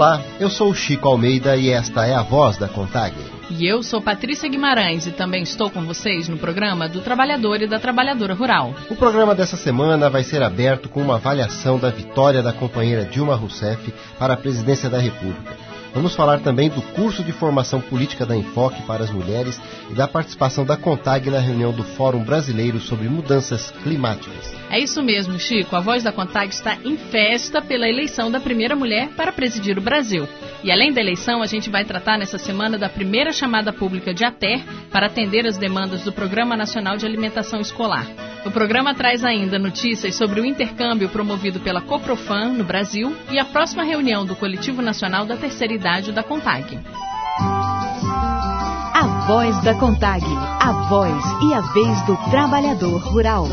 Olá, eu sou o Chico Almeida e esta é a Voz da CONTAG. E eu sou Patrícia Guimarães e também estou com vocês no programa do Trabalhador e da Trabalhadora Rural. O programa dessa semana vai ser aberto com uma avaliação da vitória da companheira Dilma Rousseff para a presidência da República. Vamos falar também do curso de formação política da Enfoque para as mulheres e da participação da CONTAG na reunião do Fórum Brasileiro sobre Mudanças Climáticas. É isso mesmo, Chico. A Voz da CONTAG está em festa pela eleição da primeira mulher para presidir o Brasil. E além da eleição, a gente vai tratar nessa semana da primeira chamada pública de ATER para atender as demandas do Programa Nacional de Alimentação Escolar. O programa traz ainda notícias sobre o intercâmbio promovido pela Coprofam no Brasil e a próxima reunião do Coletivo Nacional da Terceira Idade da CONTAG. A Voz da CONTAG, a voz e a vez do trabalhador rural.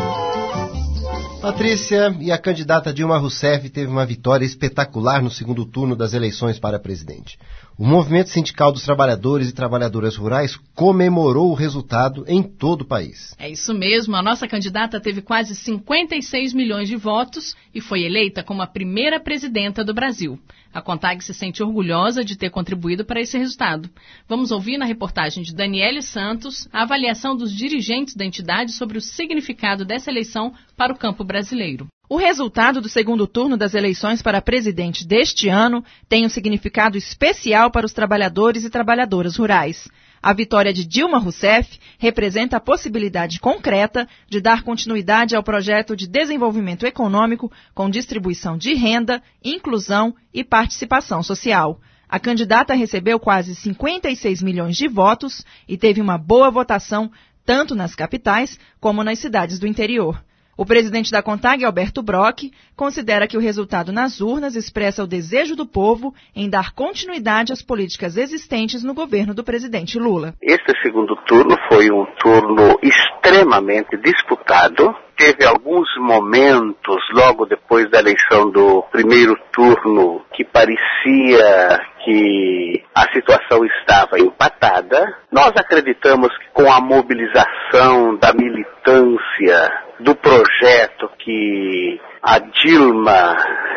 Patrícia, e a candidata Dilma Rousseff teve uma vitória espetacular no segundo turno das eleições para presidente. O Movimento Sindical dos Trabalhadores e Trabalhadoras Rurais comemorou o resultado em todo o país. É isso mesmo, a nossa candidata teve quase 56 milhões de votos e foi eleita como a primeira presidenta do Brasil. A CONTAG se sente orgulhosa de ter contribuído para esse resultado. Vamos ouvir na reportagem de Daniele Santos a avaliação dos dirigentes da entidade sobre o significado dessa eleição para o campo brasileiro. O resultado do segundo turno das eleições para presidente deste ano tem um significado especial para os trabalhadores e trabalhadoras rurais. A vitória de Dilma Rousseff representa a possibilidade concreta de dar continuidade ao projeto de desenvolvimento econômico com distribuição de renda, inclusão e participação social. A candidata recebeu quase 56 milhões de votos e teve uma boa votação tanto nas capitais como nas cidades do interior. O presidente da CONTAG, Alberto Brock, considera que o resultado nas urnas expressa o desejo do povo em dar continuidade às políticas existentes no governo do presidente Lula. Este segundo turno foi um turno extremamente disputado. Teve alguns momentos, logo depois da eleição do primeiro turno, que parecia que a situação estava empatada. Nós acreditamos que com a mobilização da militância do projeto que a Dilma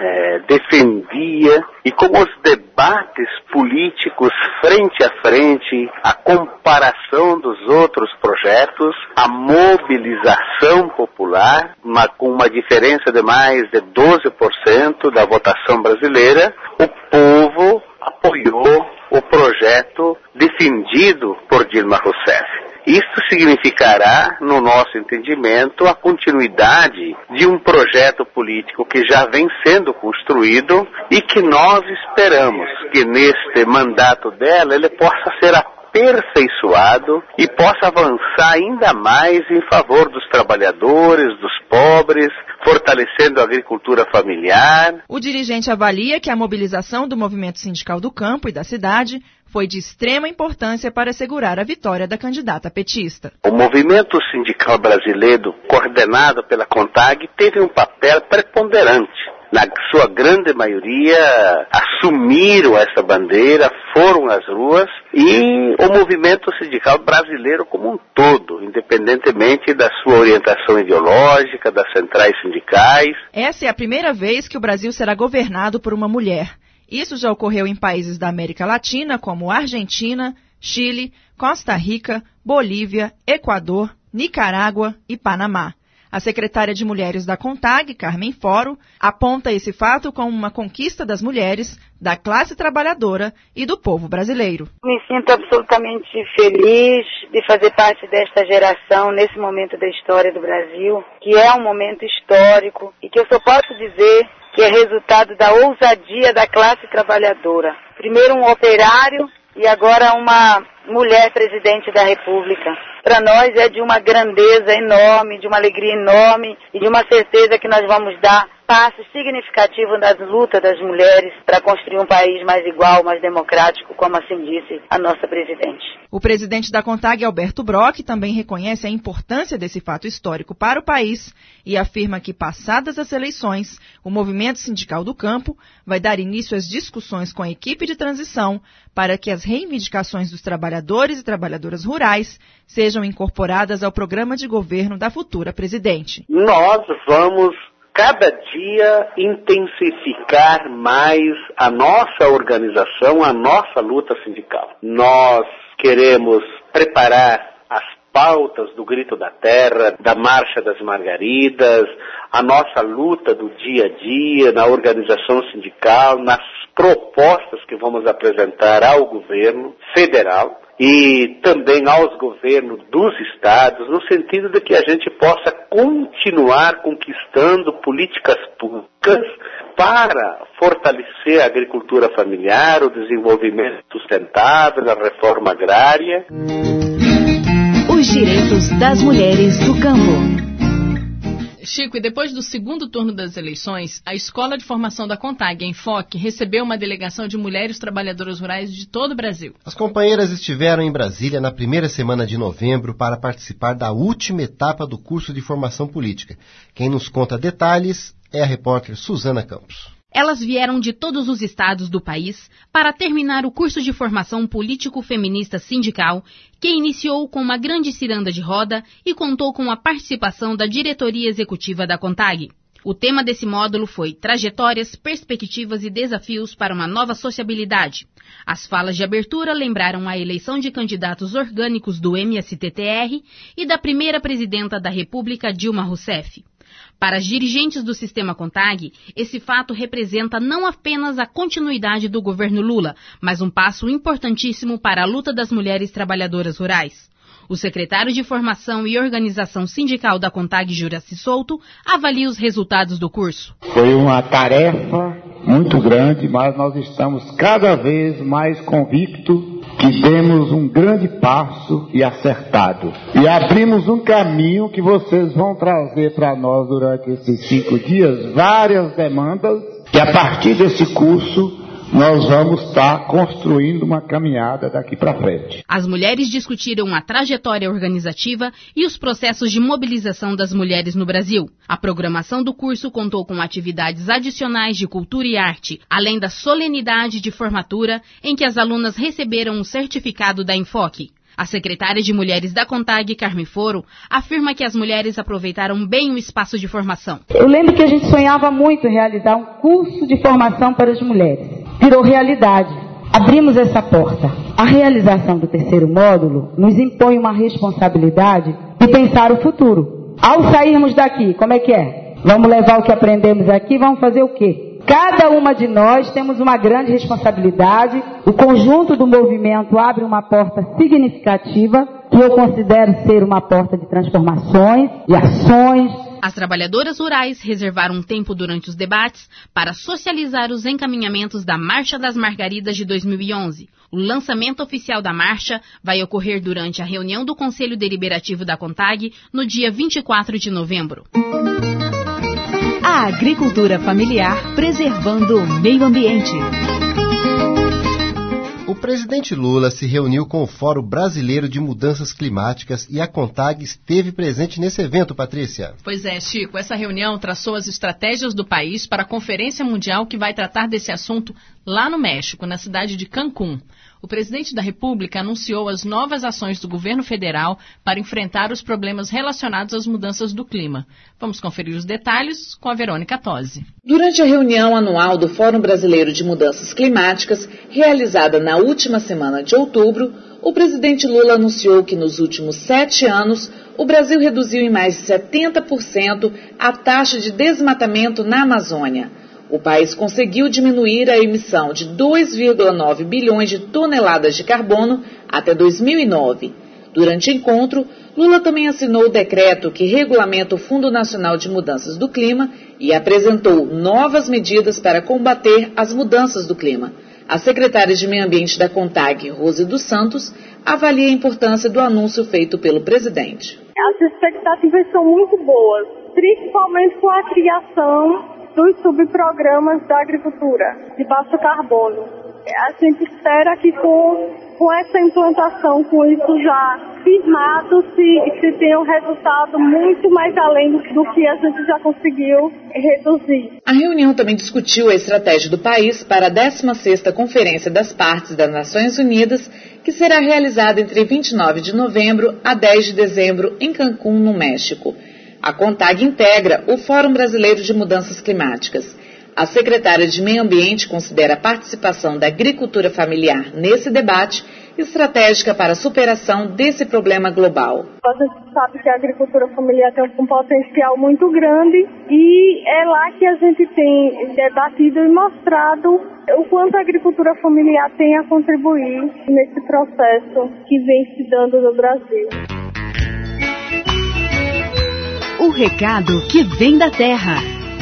defendia e com os debates políticos frente a frente, a comparação dos outros projetos, a mobilização popular, com uma diferença de mais de 12% da votação brasileira, o povo apoiou o projeto defendido por Dilma Rousseff. Isso significará, no nosso entendimento, a continuidade de um projeto político que já vem sendo construído e que nós esperamos que neste mandato dela ele possa ser aperfeiçoado e possa avançar ainda mais em favor dos trabalhadores, dos pobres, fortalecendo a agricultura familiar. O dirigente avalia que a mobilização do movimento sindical do campo e da cidade foi de extrema importância para assegurar a vitória da candidata petista. O movimento sindical brasileiro, coordenado pela CONTAG, teve um papel preponderante. Na sua grande maioria, assumiram essa bandeira, foram às ruas, e o movimento sindical brasileiro como um todo, independentemente da sua orientação ideológica, das centrais sindicais. Essa é a primeira vez que o Brasil será governado por uma mulher. Isso já ocorreu em países da América Latina, como Argentina, Chile, Costa Rica, Bolívia, Equador, Nicarágua e Panamá. A secretária de Mulheres da CONTAG, Carmen Foro, aponta esse fato como uma conquista das mulheres, da classe trabalhadora e do povo brasileiro. Me sinto absolutamente feliz de fazer parte desta geração nesse momento da história do Brasil, que é um momento histórico e que eu só posso dizer que é resultado da ousadia da classe trabalhadora. Primeiro um operário e agora uma mulher presidente da República. Para nós é de uma grandeza enorme, de uma alegria enorme e de uma certeza que nós vamos dar passos significativos nas lutas das mulheres para construir um país mais igual, mais democrático, como assim disse a nossa presidente. O presidente da CONTAG, Alberto Brock, também reconhece a importância desse fato histórico para o país e afirma que, passadas as eleições, o movimento sindical do campo vai dar início às discussões com a equipe de transição para que as reivindicações dos trabalhadores e trabalhadoras rurais sejam incorporadas ao programa de governo da futura presidente. Nós vamos cada dia intensificar mais a nossa organização, a nossa luta sindical. Nós queremos preparar as pautas do Grito da Terra, da Marcha das Margaridas, a nossa luta do dia a dia, na organização sindical, nas propostas que vamos apresentar ao governo federal e também aos governos dos estados, no sentido de que a gente possa continuar conquistando políticas públicas para fortalecer a agricultura familiar, o desenvolvimento sustentável, a reforma agrária. Os direitos das mulheres do campo. Chico, e depois do segundo turno das eleições, a Escola de Formação da CONTAG, Enfoque, recebeu uma delegação de mulheres trabalhadoras rurais de todo o Brasil. As companheiras estiveram em Brasília na primeira semana de novembro para participar da última etapa do curso de formação política. Quem nos conta detalhes é a repórter Suzana Campos. Elas vieram de todos os estados do país para terminar o curso de formação político-feminista sindical, que iniciou com uma grande ciranda de roda e contou com a participação da diretoria executiva da CONTAG. O tema desse módulo foi Trajetórias, Perspectivas e Desafios para uma Nova Sociabilidade. As falas de abertura lembraram a eleição de candidatos orgânicos do MST-TR e da primeira presidenta da República, Dilma Rousseff. Para as dirigentes do sistema CONTAG, esse fato representa não apenas a continuidade do governo Lula, mas um passo importantíssimo para a luta das mulheres trabalhadoras rurais. O secretário de Formação e Organização Sindical da CONTAG, Juraci Souto, avalia os resultados do curso. Foi uma tarefa muito grande, mas nós estamos cada vez mais convictos que demos um grande passo e acertado. E abrimos um caminho que vocês vão trazer para nós durante esses 5 dias, várias demandas, que a partir desse curso nós vamos estar construindo uma caminhada daqui para frente. As mulheres discutiram a trajetória organizativa e os processos de mobilização das mulheres no Brasil. A programação do curso contou com atividades adicionais de cultura e arte, além da solenidade de formatura, em que as alunas receberam um certificado da Enfoque. A secretária de Mulheres da CONTAG, Carmen Foro, afirma que as mulheres aproveitaram bem o espaço de formação. Eu lembro que a gente sonhava muito em realizar um curso de formação para as mulheres. Virou realidade. Abrimos essa porta. A realização do terceiro módulo nos impõe uma responsabilidade de pensar o futuro. Ao sairmos daqui, como é que é? Vamos levar o que aprendemos aqui, vamos fazer o quê? Cada uma de nós temos uma grande responsabilidade. O conjunto do movimento abre uma porta significativa, que eu considero ser uma porta de transformações, de ações. As trabalhadoras rurais reservaram um tempo durante os debates para socializar os encaminhamentos da Marcha das Margaridas de 2011. O lançamento oficial da marcha vai ocorrer durante a reunião do Conselho Deliberativo da CONTAG no dia 24 de novembro. A agricultura familiar preservando o meio ambiente. O presidente Lula se reuniu com o Fórum Brasileiro de Mudanças Climáticas e a CONTAG esteve presente nesse evento, Patrícia. Pois é, Chico, essa reunião traçou as estratégias do país para a Conferência Mundial que vai tratar desse assunto lá no México, na cidade de Cancún. O presidente da República anunciou as novas ações do governo federal para enfrentar os problemas relacionados às mudanças do clima. Vamos conferir os detalhes com a Verônica Tosi. Durante a reunião anual do Fórum Brasileiro de Mudanças Climáticas, realizada na última semana de outubro, o presidente Lula anunciou que nos últimos 7 anos, o Brasil reduziu em mais de 70% a taxa de desmatamento na Amazônia. O país conseguiu diminuir a emissão de 2,9 bilhões de toneladas de carbono até 2009. Durante o encontro, Lula também assinou o decreto que regulamenta o Fundo Nacional de Mudanças do Clima e apresentou novas medidas para combater as mudanças do clima. A secretária de Meio Ambiente da CONTAG, Rose dos Santos, avalia a importância do anúncio feito pelo presidente. As expectativas são muito boas, principalmente com a criação dos subprogramas da agricultura de baixo carbono. A gente espera que com essa implantação, com isso já firmado, se tenha um resultado muito mais além do que a gente já conseguiu reduzir. A reunião também discutiu a estratégia do país para a 16ª Conferência das Partes das Nações Unidas, que será realizada entre 29 de novembro a 10 de dezembro em Cancún, no México. A CONTAG integra o Fórum Brasileiro de Mudanças Climáticas. A secretária de Meio Ambiente considera a participação da agricultura familiar nesse debate estratégica para a superação desse problema global. A gente sabe que a agricultura familiar tem um potencial muito grande e é lá que a gente tem debatido e mostrado o quanto a agricultura familiar tem a contribuir nesse processo que vem se dando no Brasil. O recado que vem da terra.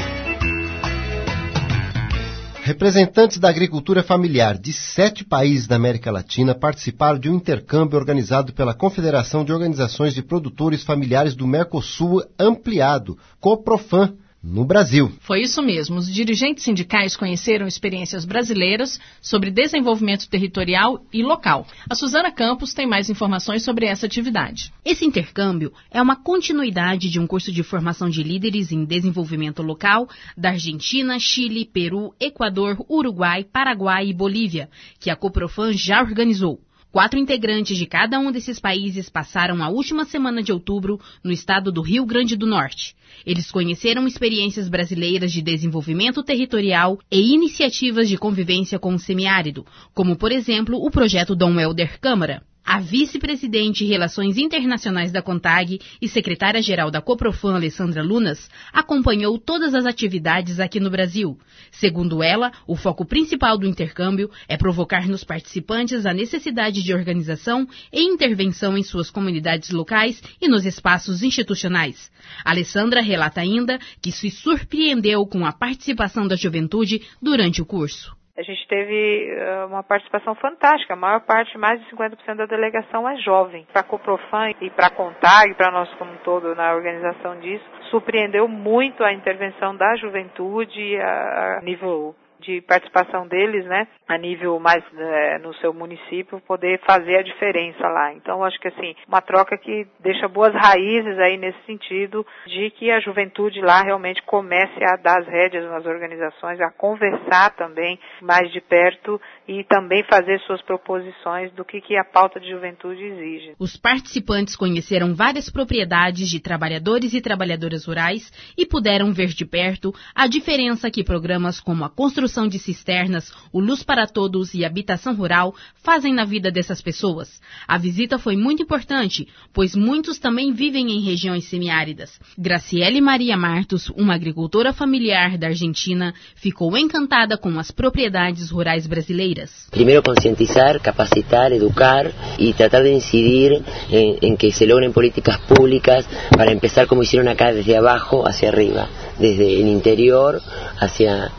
Representantes da agricultura familiar de 7 países da América Latina participaram de um intercâmbio organizado pela Confederação de Organizações de Produtores Familiares do Mercosul Ampliado, COPROFAM, no Brasil. Foi isso mesmo. Os dirigentes sindicais conheceram experiências brasileiras sobre desenvolvimento territorial e local. A Suzana Campos tem mais informações sobre essa atividade. Esse intercâmbio é uma continuidade de um curso de formação de líderes em desenvolvimento local da Argentina, Chile, Peru, Equador, Uruguai, Paraguai e Bolívia, que a COPROFAM já organizou. 4 integrantes de cada um desses países passaram a última semana de outubro no estado do Rio Grande do Norte. Eles conheceram experiências brasileiras de desenvolvimento territorial e iniciativas de convivência com o semiárido, como, por exemplo, o projeto Dom Helder Câmara. A vice-presidente de Relações Internacionais da CONTAG e secretária-geral da COPROFAM, Alessandra Lunas, acompanhou todas as atividades aqui no Brasil. Segundo ela, o foco principal do intercâmbio é provocar nos participantes a necessidade de organização e intervenção em suas comunidades locais e nos espaços institucionais. Alessandra relata ainda que se surpreendeu com a participação da juventude durante o curso. A gente teve uma participação fantástica, a maior parte, mais de 50% da delegação é jovem. Para a COPROFAM e para a CONTAG, para nós como um todo na organização disso, surpreendeu muito a intervenção da juventude a nível de participação deles, né, a nível mais no seu município, poder fazer a diferença lá. Então, acho que assim, uma troca que deixa boas raízes aí nesse sentido de que a juventude lá realmente comece a dar as rédeas nas organizações, a conversar também mais de perto e também fazer suas proposições do que a pauta de juventude exige. Os participantes conheceram várias propriedades de trabalhadores e trabalhadoras rurais e puderam ver de perto a diferença que programas como a construção de cisternas, o Luz para Todos e Habitação Rural fazem na vida dessas pessoas. A visita foi muito importante, pois muitos também vivem em regiões semiáridas. Graciele Maria Martos, uma agricultora familiar da Argentina, ficou encantada com as propriedades rurais brasileiras. Primeiro, conscientizar, capacitar, educar e tratar de incidir em que se logren políticas públicas para empezar como hicieron acá desde abajo hacia arriba, desde el interior hacia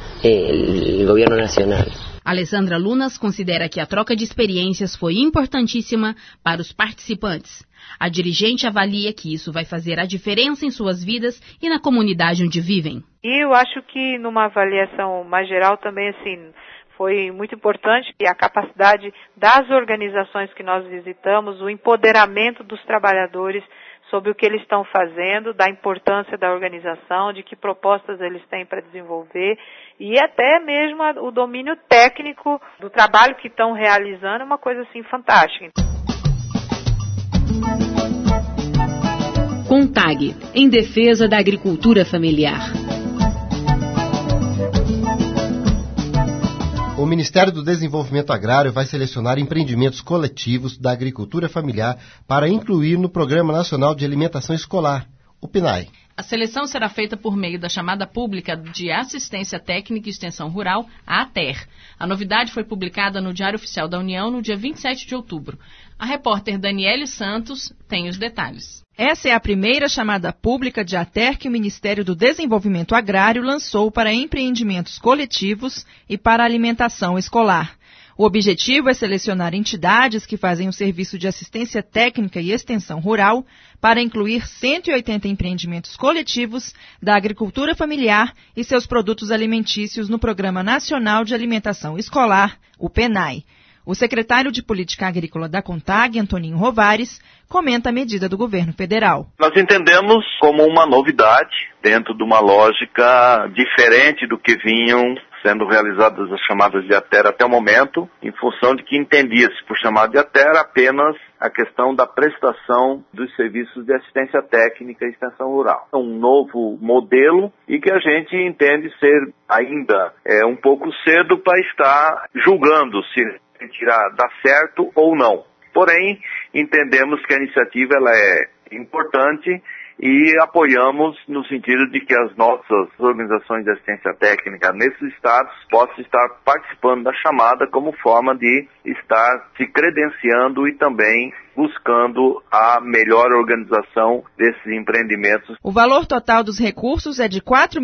o governo nacional. Alessandra Lunas considera que a troca de experiências foi importantíssima para os participantes. A dirigente avalia que isso vai fazer a diferença em suas vidas e na comunidade onde vivem. E eu acho que numa avaliação mais geral também, assim, foi muito importante a capacidade das organizações que nós visitamos, o empoderamento dos trabalhadores sobre o que eles estão fazendo, da importância da organização, de que propostas eles têm para desenvolver e até mesmo o domínio técnico do trabalho que estão realizando, é uma coisa assim fantástica. CONTAG, em defesa da agricultura familiar. O Ministério do Desenvolvimento Agrário vai selecionar empreendimentos coletivos da agricultura familiar para incluir no Programa Nacional de Alimentação Escolar, o PNAE. A seleção será feita por meio da chamada pública de Assistência Técnica e Extensão Rural, a ATER. A novidade foi publicada no Diário Oficial da União no dia 27 de outubro. A repórter Daniele Santos tem os detalhes. Essa é a primeira chamada pública de ATER que o Ministério do Desenvolvimento Agrário lançou para empreendimentos coletivos e para alimentação escolar. O objetivo é selecionar entidades que fazem o serviço de assistência técnica e extensão rural para incluir 180 empreendimentos coletivos da agricultura familiar e seus produtos alimentícios no Programa Nacional de Alimentação Escolar, o PNAE. O secretário de Política Agrícola da CONTAG, Antoninho Rovares, comenta a medida do governo federal. Nós entendemos como uma novidade dentro de uma lógica diferente do que vinham sendo realizadas as chamadas de ATER até o momento, em função de que entendia-se por chamada de ATER apenas a questão da prestação dos serviços de assistência técnica e extensão rural. É um novo modelo e que a gente entende ser ainda um pouco cedo para estar julgando se irá dar certo ou não. Porém, entendemos que a iniciativa ela é importante e apoiamos no sentido de que as nossas organizações de assistência técnica nesses estados possam estar participando da chamada como forma de estar se credenciando e também buscando a melhor organização desses empreendimentos. O valor total dos recursos é de R$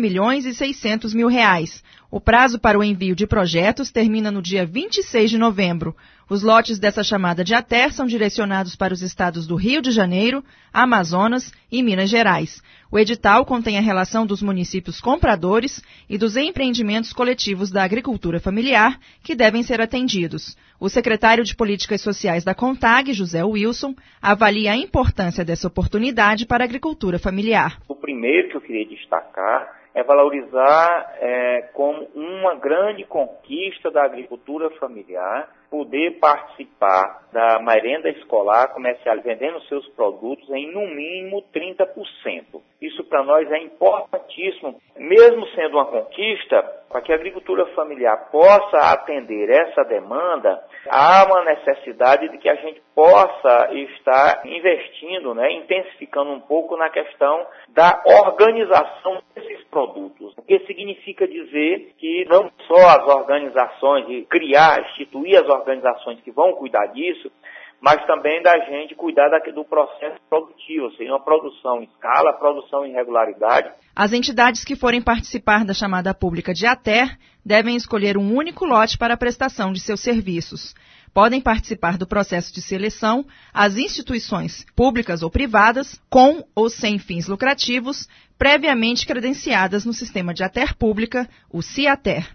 4.600.000. O prazo para o envio de projetos termina no dia 26 de novembro. Os lotes dessa chamada de ATER são direcionados para os estados do Rio de Janeiro, Amazonas e Minas Gerais. O edital contém a relação dos municípios compradores e dos empreendimentos coletivos da agricultura familiar que devem ser atendidos. O secretário de Políticas Sociais da CONTAG, José Wilson, avalia a importância dessa oportunidade para a agricultura familiar. O primeiro que eu queria destacar é valorizar como uma grande conquista da agricultura familiar, poder participar da merenda escolar, vendendo seus produtos em no mínimo 30%. Isso para nós é importantíssimo, mesmo sendo uma conquista, para que a agricultura familiar possa atender essa demanda, há uma necessidade de que a gente possa estar investindo, intensificando um pouco na questão da organização desses produtos. O que significa dizer que não só as organizações, de instituir as organizações que vão cuidar disso, mas também da gente cuidar do processo produtivo, ou seja, uma produção em escala, produção em regularidade. As entidades que forem participar da chamada pública de ATER devem escolher um único lote para a prestação de seus serviços. Podem participar do processo de seleção as instituições públicas ou privadas, com ou sem fins lucrativos, previamente credenciadas no sistema de ATER pública, o CIATER.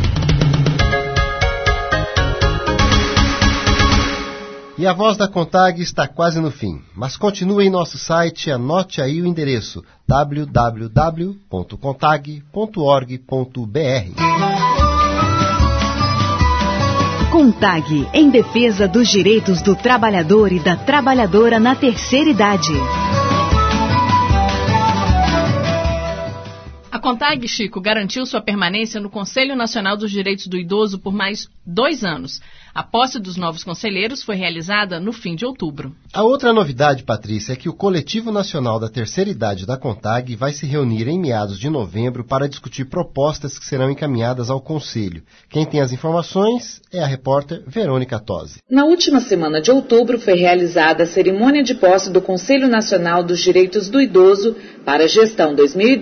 E a Voz da CONTAG está quase no fim, mas continue em nosso site e anote aí o endereço www.contag.org.br. CONTAG, em defesa dos direitos do trabalhador e da trabalhadora na terceira idade. A CONTAG, Chico, garantiu sua permanência no Conselho Nacional dos Direitos do Idoso por mais 2 anos. A posse dos novos conselheiros foi realizada no fim de outubro. A outra novidade, Patrícia, é que o Coletivo Nacional da Terceira Idade da CONTAG vai se reunir em meados de novembro para discutir propostas que serão encaminhadas ao Conselho. Quem tem as informações é a repórter Verônica Tosi. Na última semana de outubro foi realizada a cerimônia de posse do Conselho Nacional dos Direitos do Idoso para a gestão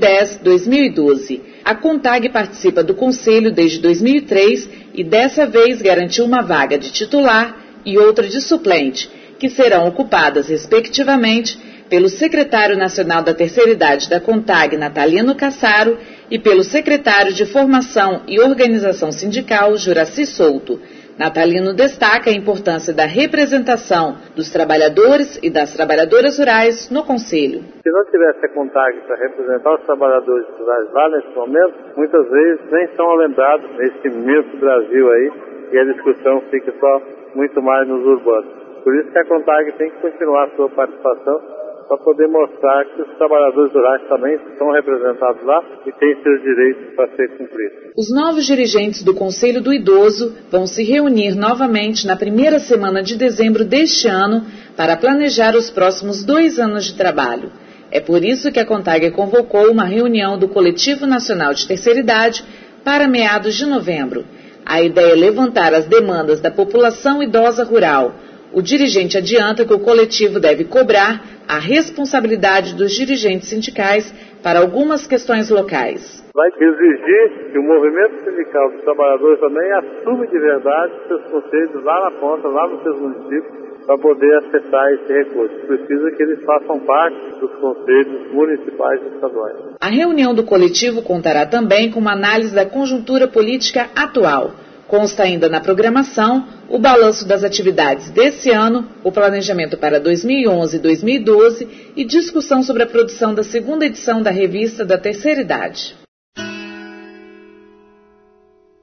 2010-2012. A CONTAG participa do Conselho desde 2003 e dessa vez garantiu uma vaga de titular e outra de suplente, que serão ocupadas, respectivamente, pelo secretário nacional da Terceira Idade da CONTAG, Natalino Cassaro, e pelo secretário de Formação e Organização Sindical, Juraci Souto. Natalino destaca a importância da representação dos trabalhadores e das trabalhadoras rurais no Conselho. Se não tivesse a CONTAG para representar os trabalhadores rurais lá nesse momento, muitas vezes nem são lembrados nesse imenso Brasil aí, e a discussão fica só muito mais nos urbanos. Por isso que a CONTAG tem que continuar a sua participação para poder mostrar que os trabalhadores rurais também estão representados lá e têm seus direitos para ser cumpridos. Os novos dirigentes do Conselho do Idoso vão se reunir novamente na primeira semana de dezembro deste ano para planejar os próximos 2 anos de trabalho. É por isso que a CONTAG convocou uma reunião do Coletivo Nacional de Terceira Idade para meados de novembro. A ideia é levantar as demandas da população idosa rural. O dirigente adianta que o coletivo deve cobrar a responsabilidade dos dirigentes sindicais para algumas questões locais. Vai exigir que o movimento sindical dos trabalhadores também assume de verdade seus conselhos lá na ponta, lá nos seus municípios, para poder acessar esse recurso. Precisa que eles façam parte dos conselhos municipais e estaduais. A reunião do coletivo contará também com uma análise da conjuntura política atual. Consta ainda na programação o balanço das atividades desse ano, o planejamento para 2011 e 2012 e discussão sobre a produção da 2ª edição da revista da Terceira Idade.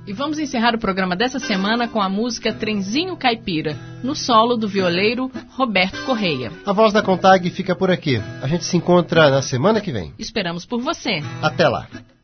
E vamos encerrar o programa dessa semana com a música Trenzinho Caipira, no solo do violeiro Roberto Correia. A Voz da CONTAG fica por aqui. A gente se encontra na semana que vem. Esperamos por você. Até lá.